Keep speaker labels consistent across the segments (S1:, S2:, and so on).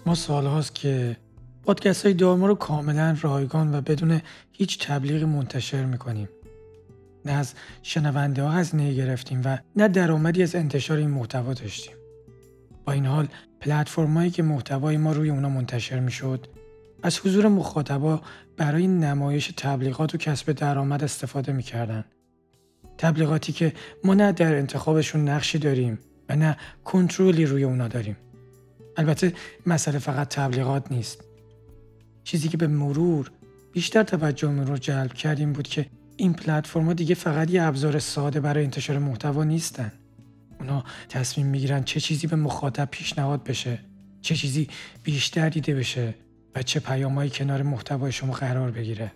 S1: ما سالهاست که پادکست های دارما رو کاملا رایگان و بدون هیچ تبلیغی منتشر میکنیم. نه از شنونده ها هزینه گرفتیم و نه درآمدی از انتشار این محتوا داشتیم. با این حال پلتفرمایی که محتوای ما روی اونا منتشر میشد از حضور مخاطبا برای نمایش تبلیغات و کسب درآمد استفاده میکردن. تبلیغاتی که ما نه در انتخابشون نقشی داریم و نه کنترلی روی اونا داریم. البته مسئله فقط تبلیغات نیست. چیزی که به مرور بیشتر توجهمون رو جلب کرد این بود که این پلتفرم‌ها دیگه فقط یه ابزار ساده برای انتشار محتوا نیستن. اونا تصمیم میگیرن چه چیزی به مخاطب پیشنهاد بشه، چه چیزی بیشتر دیده بشه و چه پیامایی کنار محتوای شما قرار بگیره.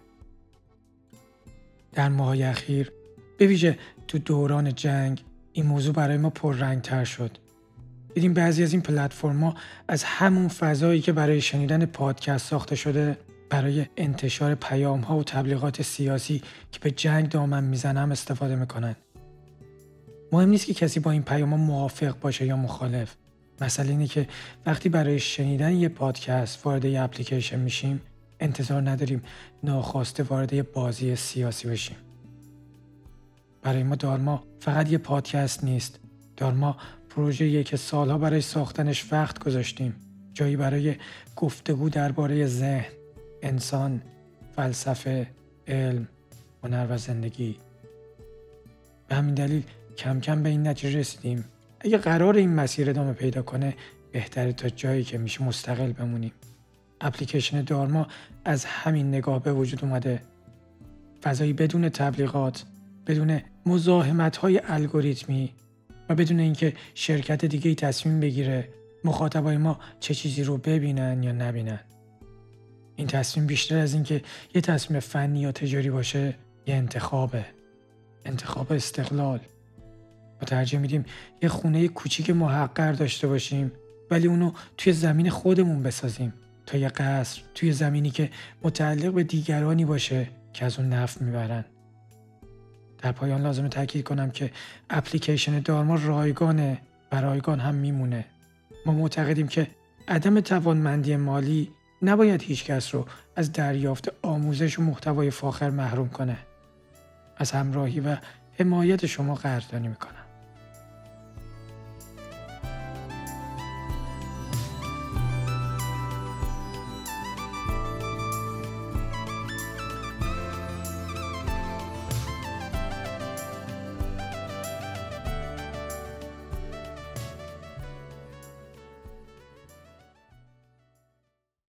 S1: در ماه‌های اخیر به ویژه تو دوران جنگ این موضوع برای ما پررنگ‌تر شد. دیدیم بعضی از این پلتفرم‌ها از همون فضایی که برای شنیدن پادکست ساخته شده برای انتشار پیام‌ها و تبلیغات سیاسی که به جنگ دامن میزنن استفاده میکنن. مهم نیست که کسی با این پیام‌ها موافق باشه یا مخالف. مسئله اینه که وقتی برای شنیدن یه پادکست وارد یه اپلیکیشن میشیم انتظار نداریم ناخواسته وارد یه بازی سیاسی بشیم. برای ما دارما فقط یه پادکست نیست. دارما پروژه‌ایه که سالها برای ساختنش وقت گذاشتیم. جایی برای گفتگو درباره ذهن، انسان، فلسفه، علم، هنر و زندگی. به همین دلیل کم کم به این نتیجه رسیدیم اگه قرار این مسیر ادامه پیدا کنه بهتره تا جایی که میشه مستقل بمونیم. اپلیکیشن دارما از همین نگاه به وجود اومده. فضایی بدون تبلیغات، بدون مزاحمت‌های الگوریتمی و بدون اینکه شرکت دیگه‌ای تصمیم بگیره مخاطبای ما چه چیزی رو ببینن یا نبینن. این تصمیم بیشتر از اینکه یه تصمیم فنی یا تجاری باشه، یه انتخاب استقلال. ما ترجیح میدیم یه خونه کوچیک محقر داشته باشیم ولی اونو توی زمین خودمون بسازیم تا یه قصر توی زمینی که متعلق به دیگرانی باشه که از اون نفع میبرن. در پایان لازمه تاکید کنم که اپلیکیشن دارما رایگانه و رایگان هم میمونه. ما معتقدیم که عدم توانمندی مالی نباید هیچ کس رو از دریافت آموزش و محتوای فاخر محروم کنه. از همراهی و حمایت شما قدردانی میکنم.